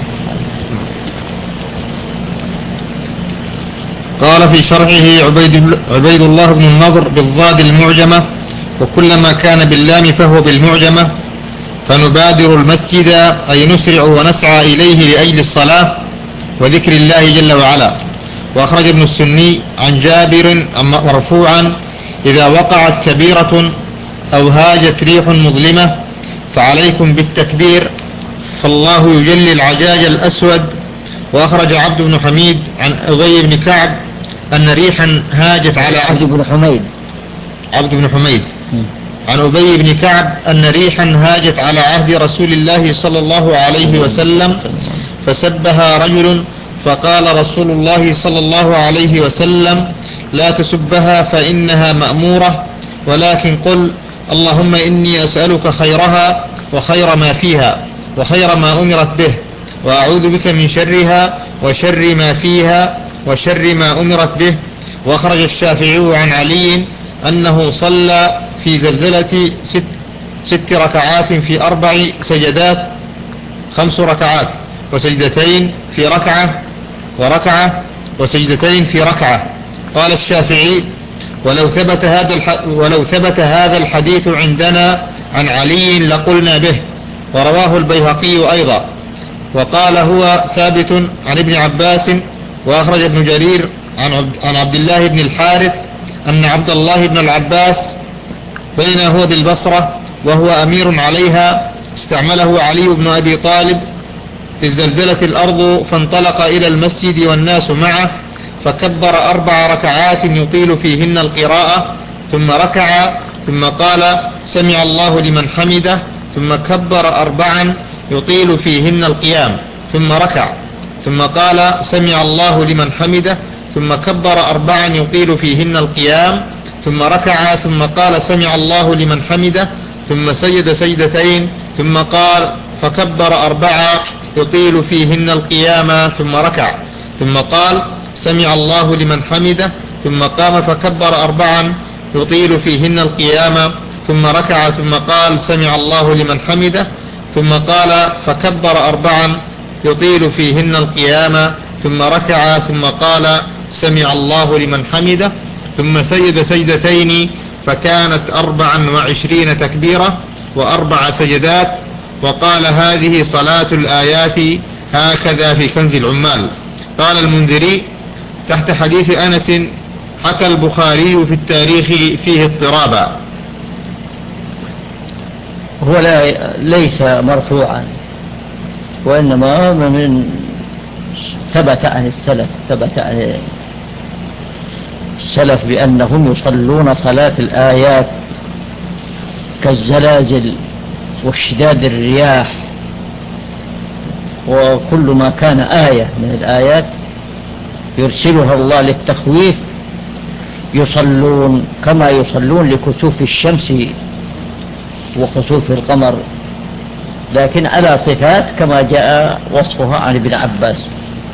قال في شرحه عبيد, عبيد الله بن النضر بالضاد المعجمة، وكلما كان باللام فهو بالمعجمة. فنبادر المسجد أي نسرع ونسعى إليه لأجل الصلاة وذكر الله جل وعلا. وأخرج ابن السني عن جابر مرفوعا إذا وقعت كبيرة أو هاجت ريح مظلمة فعليكم بالتكبير فالله يجلي العجاج الأسود. وأخرج عبد بن حميد عن أبي بن كعب أن ريحا هاجت على عبد بن حميد عبد بن حميد عن أبي بن كعب أن ريحا هاجت على عهد رسول الله صلى الله عليه وسلم فسبها رجل فقال رسول الله صلى الله عليه وسلم لا تسبها فإنها مأمورة ولكن قل اللهم إني أسألك خيرها وخير ما فيها وخير ما أمرت به وأعوذ بك من شرها وشر ما فيها وشر ما أمرت به. وأخرج الشافعي عن علي أنه صلى في زلزلة ست, ست ركعات في أربع سجدات خمس ركعات وسجدتين في ركعة وركعة وسجدتين في ركعة. قال الشافعي ولو ثبت هذا ولو ثبت هذا الحديث عندنا عن علي لقلنا به. ورواه البيهقي أيضا وقال هو ثابت عن ابن عباس. وأخرج ابن جرير عن عبد الله بن الحارث أن عبد الله بن العباس بين هو بالبصرة وهو أمير عليها استعمله علي بن أبي طالب إذ زلزلت الأرض فانطلق إلى المسجد والناس معه فكبر أربع ركعات يطيل فيهن القراءة ثم ركع ثم قال سمع الله لمن حمده ثم كبر أربعا يطيل فيهن القيام ثم ركع ثم قال سمع الله لمن حمده ثم كبر أربعا يطيل فيهن القيام ثم ركع ثم قال سمع الله لمن حمده ثم سجد سجدتين ثم قال فكبر أربعا يطيل فيهن القيام ثم ركع ثم قال سمع الله لمن حمده ثم قام فكبر أربعا يطيل فيهن القيام ثم ركع ثم قال سمع الله لمن حمده ثم قال فكبر أربعا يطيل فيهن القيام ثم ركع ثم قال سمع الله لمن حمده ثم سجد سجدتين فكانت أربعا وعشرين تكبيرة وأربع سجدات. وقال هذه صلاة الآيات هكذا في كنز العمال. قال المنذري تحت حديث أنس حكى البخاري في التاريخ فيه اضطرابا. هو لا ليس مرفوعا وإنما من ثبت عن السلف ثبت عن السلف بأنهم يصلون صلاة الآيات كالزلازل واشتداد الرياح وكل ما كان آية من الآيات يرسلها الله للتخويف يصلون كما يصلون لكسوف الشمس وخسوف القمر لكن على صفات كما جاء وصفها عن ابن عباس.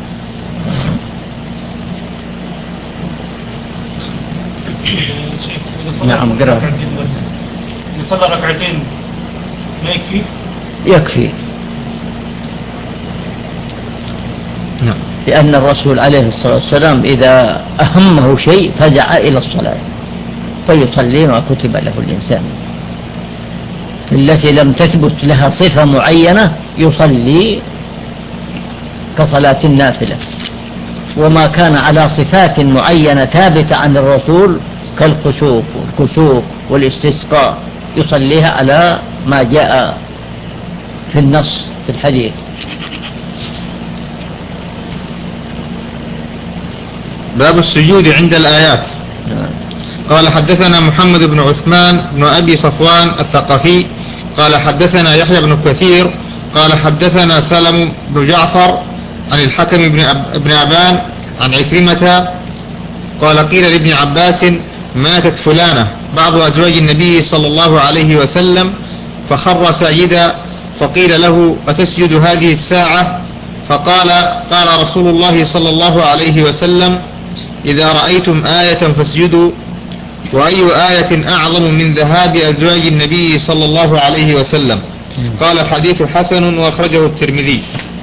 نعم قرأ يصلى ركعتين ما يكفي؟ يكفي نعم. لأن الرسول عليه الصلاة والسلام إذا أهمه شيء فزع إلى الصلاة فيصلي ما كتب له الإنسان. التي لم تثبت لها صفة معينة يصلي كصلاة النافلة وما كان على صفات معينة ثابتة عن الرسول كالخسوف والكسوف والاستسقاء يصليها على ما جاء في النص في الحديث. باب السجود عند الآيات. قال حدثنا محمد بن عثمان بن أبي صفوان الثقفي قال حدثنا يحيى بن كثير قال حدثنا سلم بن جعفر عن الحكم بن أبان عن عكرمة قال قيل لابن عباس ماتت فلانة بعض أزواج النبي صلى الله عليه وسلم فخر ساجدا فقيل له أتسجد هذه الساعة فقال قال رسول الله صلى الله عليه وسلم إذا رأيتم آية فاسجدوا وأي آية أعظم من ذهاب أزواج النبي صلى الله عليه وسلم. قال الحديث حسن وأخرجه الترمذي.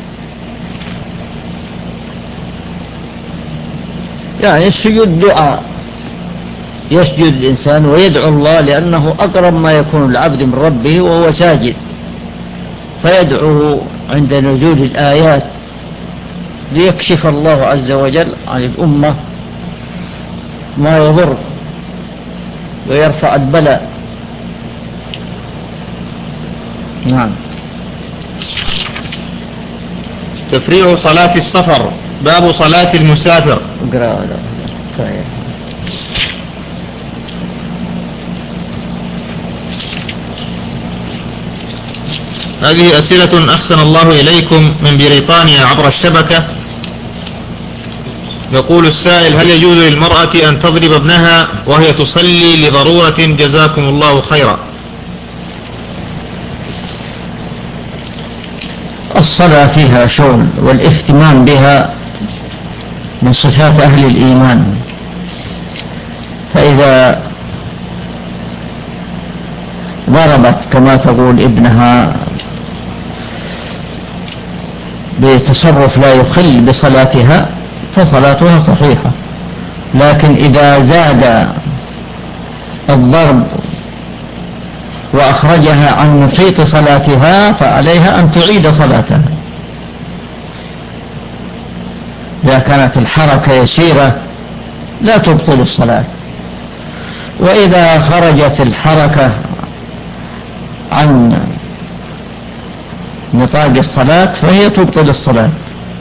يعني السجود دعاء يسجد الإنسان ويدعو الله لأنه أقرب ما يكون العبد من ربه وهو ساجد فيدعوه عند نزول الآيات ليكشف الله عز وجل عن الأمة ما يضر ويرفع البلاء. نعم. تفريع صلاة السفر. باب صلاة المسافر. هذه أسئلة أحسن الله إليكم من بريطانيا عبر الشبكة. يقول السائل: هل يجوز للمرأة أن تضرب ابنها وهي تصلي لضرورة؟ جزاكم الله خيرا. الصلاة فيها شغل، والاهتمام بها من صفات أهل الإيمان، فإذا ضربت كما تقول ابنها بتصرف لا يخل بصلاتها فصلاتها صحيحة، لكن إذا زاد الضرب وأخرجها عن محيط صلاتها فعليها أن تعيد صلاتها. إذا كانت الحركة يسيرة لا تبطل الصلاة، وإذا خرجت الحركة عن نطاق الصلاة فهي تبطل الصلاة.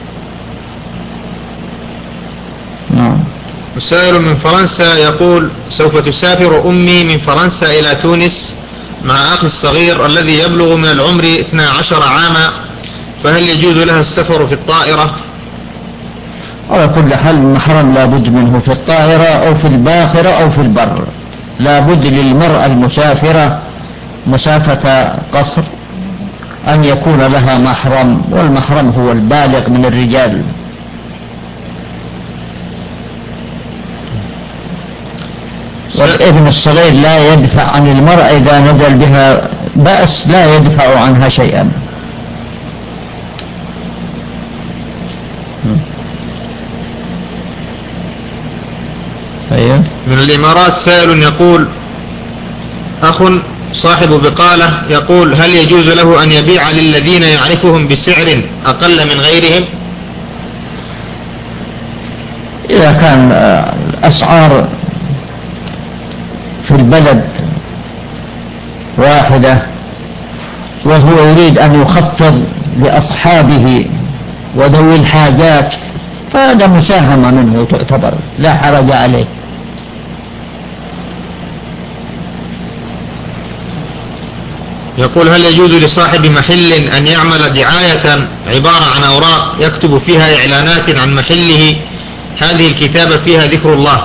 نعم. سائل من فرنسا يقول: سوف تسافر أمي من فرنسا إلى تونس مع أخي الصغير الذي يبلغ من العمر اثني عشر عاما، فهل يجوز لها السفر في الطائرة؟ على كل حال المحرم لا بد منه في الطائرة أو في الباخرة أو في البر. لا بد للمرأة المسافرة مسافة قصر أن يكون لها محرم، والمحرم هو البالغ من الرجال. والابن الصغير لا يدفع عن المرأة إذا نزل بها بأس، لا يدفع عنها شيئا. أيوة. من الإمارات سائل يقول: أخ صاحب بقالة يقول: هل يجوز له أن يبيع للذين يعرفهم بسعر أقل من غيرهم؟ إذا كان الأسعار في البلد واحدة وهو يريد أن يخفض لأصحابه وذوي الحاجات فهذا مساهمة منه تعتبر، لا حرج عليه. يقول: هل يجوز لصاحب محل أن يعمل دعاية عبارة عن أوراق يكتب فيها إعلانات عن محله، هذه الكتابة فيها ذكر الله؟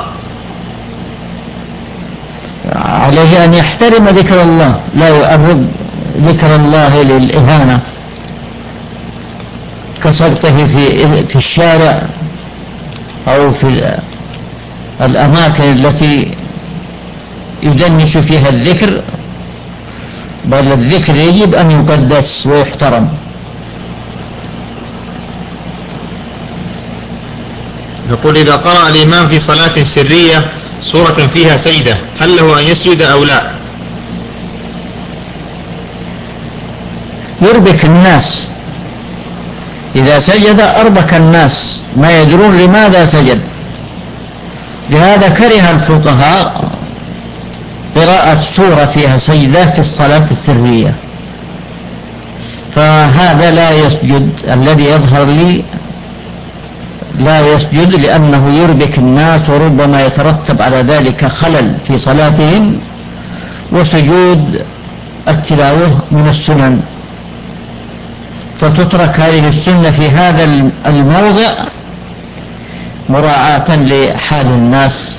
عليه أن يحترم ذكر الله، لا يؤرد ذكر الله للإهانة كسرته في في الشارع أو في الأماكن التي يدنس فيها الذكر، بل الذكر يجب أن يقدس ويحترم. يقول: إذا قرأ الإمام في صلاة سرية سورة فيها سجدة هل له أن يسجد أو لا؟ يربك الناس، إذا سجد أربك الناس ما يدرون لماذا سجد. لهذا كره الفقهاء قراءة سورة فيها سجدة في الصلاة السرية، فهذا لا يسجد. الذي يظهر لي لا يسجد لأنه يربك الناس وربما يترتب على ذلك خلل في صلاتهم، وسجود التلاوة من السنن، فتترك هذه السنة في هذا الموضع مراعاة لحال الناس.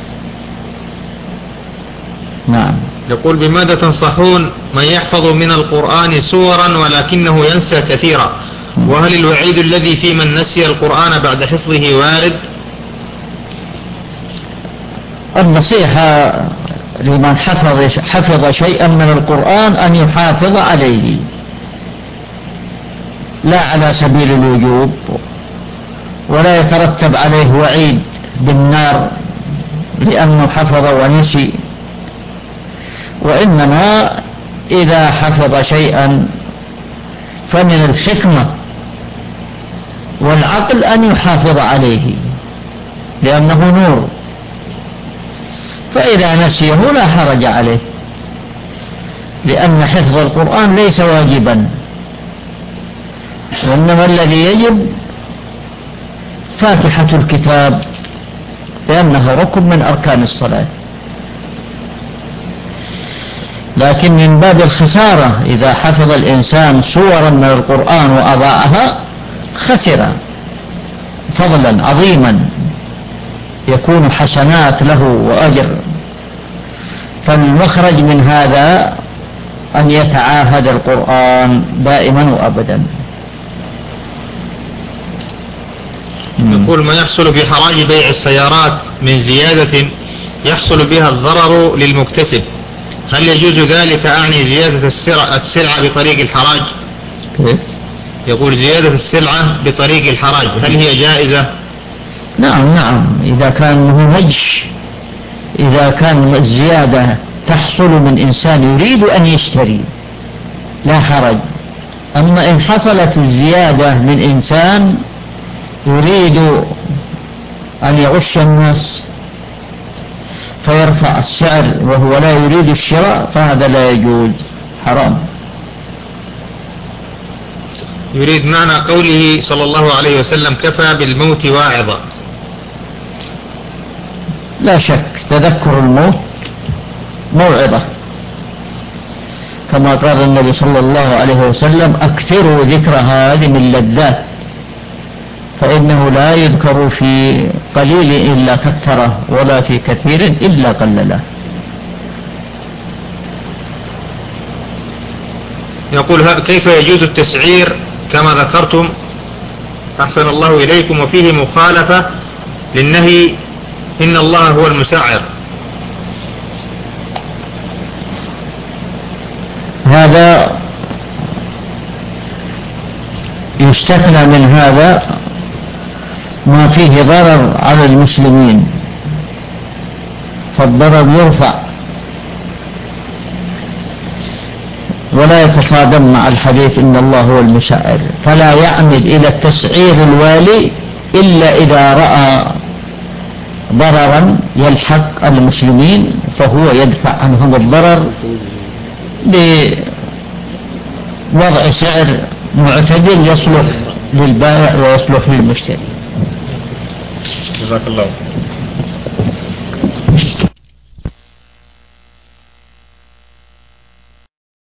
نعم. يقول: بماذا تنصحون من يحفظ من القرآن سورا ولكنه ينسى كثيرا؟ وهل الوعيد الذي في من نسي القرآن بعد حفظه وارد؟ النصيحة لمن حفظ, حفظ شيئا من القرآن أن يحافظ عليه، لا على سبيل الوجوب، ولا يترتب عليه وعيد بالنار لأنه حفظ ونسي، وإنما إذا حفظ شيئا فمن الحكمة والعقل أن يحافظ عليه لأنه نور، فإذا نسيه لا حرج عليه، لأن حفظ القرآن ليس واجبا، وإنما الذي يجب فاتحة الكتاب لأنها ركن من أركان الصلاة. لكن من باب الخسارة إذا حفظ الإنسان سورا من القرآن وأضاعها خسر فضلا عظيما يكون حسنات له وأجر. فالمخرج من هذا أن يتعاهد القرآن دائما وأبدا. يقول: ما يحصل في حراج بيع السيارات من زيادة يحصل بها الضرر للمكتسب، هل يجوز ذلك؟ أعني زيادة السلعة بطريق الحراج. يقول: زيادة السلعة بطريق الحراج هل هي جائزة؟ نعم نعم، إذا كان مهمج، إذا كان الزيادة تحصل من إنسان يريد أن يشتري لا حرج. أما إن حصلت الزيادة من إنسان يريد أن يغش الناس فيرفع السعر وهو لا يريد الشراء فهذا لا يجوز، حرام. يريد معنى قوله صلى الله عليه وسلم: كفى بالموت واعظا. لا شك تذكر الموت موعظة، كما قال النبي صلى الله عليه وسلم: أكثروا ذكر هذه من لذات، فإنه لا يذكر في قليل إلا كثره ولا في كثير إلا قلله. يقول: كيف يجوز التسعير كما ذكرتم أحسن الله إليكم وفيه مخالفة للنهي إن الله هو المسعر؟ هذا يستثنى من هذا ما فيه ضرر على المسلمين، فالضرر يرفع ولا يتصادم مع الحديث إن الله هو المسعر، فلا يعمد إلى التسعير الوالي إلا إذا رأى ضررا يلحق المسلمين فهو يدفع عنهم الضرر بوضع سعر معتدل يصلح للبائع ويصلح للمشتري. جزاك الله.